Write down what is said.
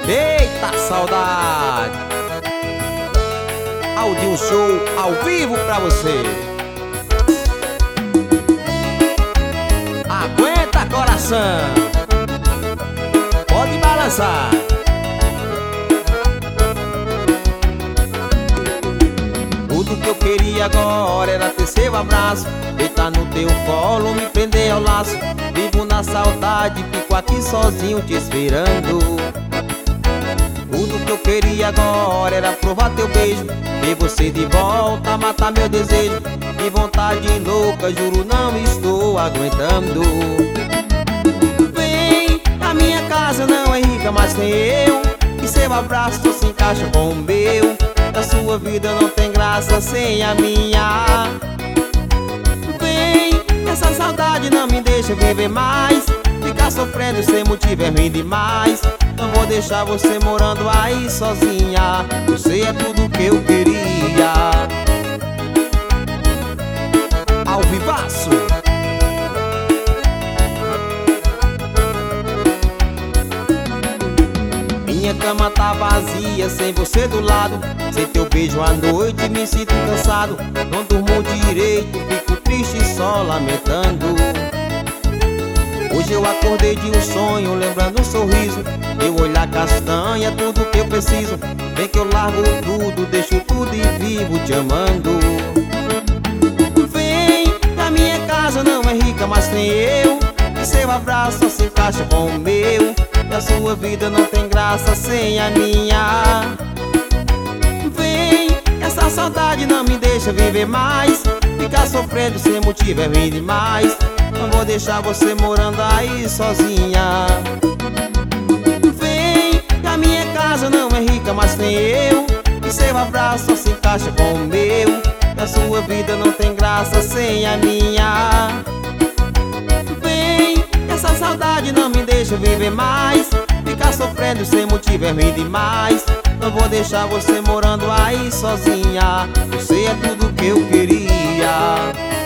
Eita saudade! Áudio Show ao vivo pra você. Aguenta coração, pode balançar. Tudo que eu queria agora era ter seu abraço, deitar no teu colo, me prender ao laço. Vivo na saudade, fico aqui sozinho te esperando. Tudo que eu queria agora era provar teu beijo, ver você de volta, matar meu desejo. Que vontade louca, juro não estou aguentando. Vem, a minha casa não é rica, mas tem eu, e seu abraço só se encaixa com o meu. A sua vida não tem graça sem a minha. Vem, essa saudade não me deixa viver mais. Ficar sofrendo sem motivo é ruim demais. Não vou deixar você morando aí sozinha. Você é tudo que eu queria. Ao vivaço. Minha cama tá vazia sem você do lado. Sem teu beijo à noite me sinto cansado. Não durmo direito, fico triste só lamentando. Hoje eu acordei de um sonho, lembrando um sorriso. Meu olhar castanha, tudo que eu preciso. Vem que eu largo tudo, deixo tudo e vivo te amando. Vem, a minha casa não é rica, mas tem eu, e seu abraço só se encaixa com o meu. E a sua vida não tem graça sem a minha. Vem, essa saudade não me deixa viver mais. Ficar sofrendo sem motivo é ruim demais. Não vou deixar você morando aí sozinha. Vem, a minha casa não é rica, mas tem eu, e seu abraço só se encaixa com o meu. E a sua vida não tem graça sem a minha. Vem, essa saudade não me deixa viver mais. Ficar sofrendo sem motivo é ruim demais. Não vou deixar você morando aí sozinha. Você é tudo que eu queria.